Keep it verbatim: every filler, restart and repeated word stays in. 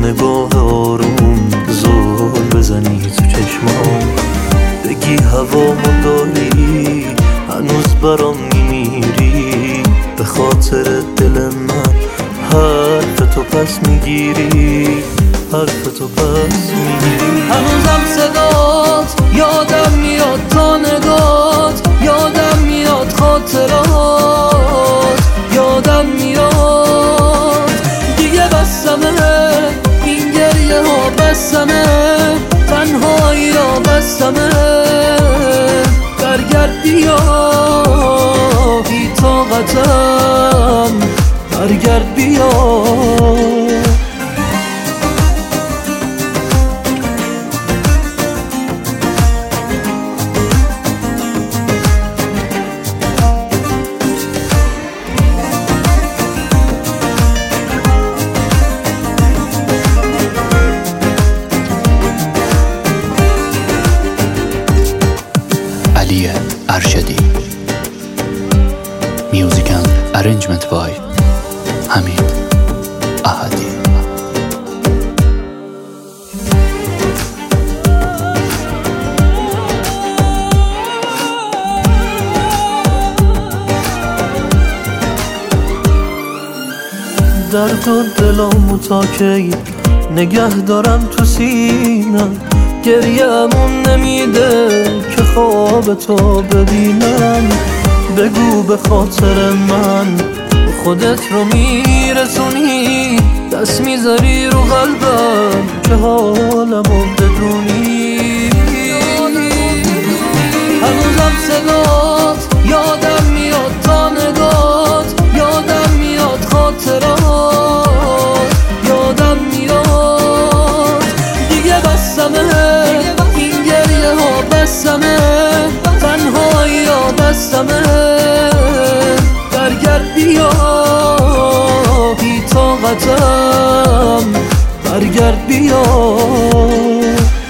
نگاه آروم زل بزنی تو چشمام، بگی هوامو داری هنوز برام میمیری، به خاطر دل من حرف تو پس میگیری، حرف تو پس میگیری. هنوزم صدات یادم میاد، تا نگات یادم میاد، خاطرات یادم میاد. دیگه بسمه این گریه ها، بسمه تنهایی ها، بسمه برگرد بیا بی طاقتم، برگرد بیا. علی ارشدی. میوزیک اند ارنجمنت بای حمید احدی. درد و دلامو تا کی نگه دارم تو سینم، گریه‌مون نمیده که خواب تو ببینم. بگو به خاطر من خودت رو میرسونی، دست میذاری رو قلبم که حالمو بدونی. هنوزم صدات یادم میاد، تا نگات یادم میاد، خاطرات یادم میاد. دیگه بسمه این گریه ها، بسمه تنهایی ها، بسمه برگرد بیا بی طاقتم، برگرد بیا.